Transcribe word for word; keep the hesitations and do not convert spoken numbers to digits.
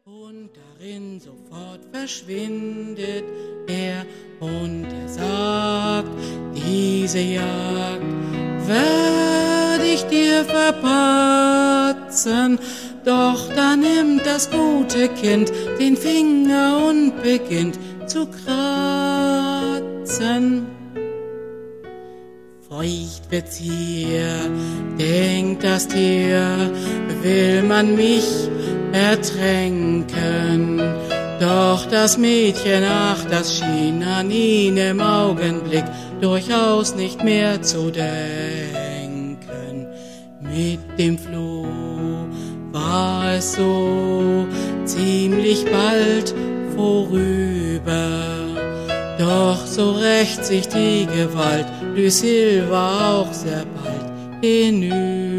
und darin sofort verschwindet er und er sagt, diese Jagd werd ich dir verpatzen. Doch da nimmt das gute Kind den Finger und beginnt zu kratzen. Feucht wird's hier, denkt das Tier, will man mich ertränken. Doch das Mädchen, ach, das schien an ihn im Augenblick durchaus nicht mehr zu denken. Mit dem Floh war es so ziemlich bald vorüber. Doch so rächt sich die Gewalt Lucille war auch sehr bald hinüber.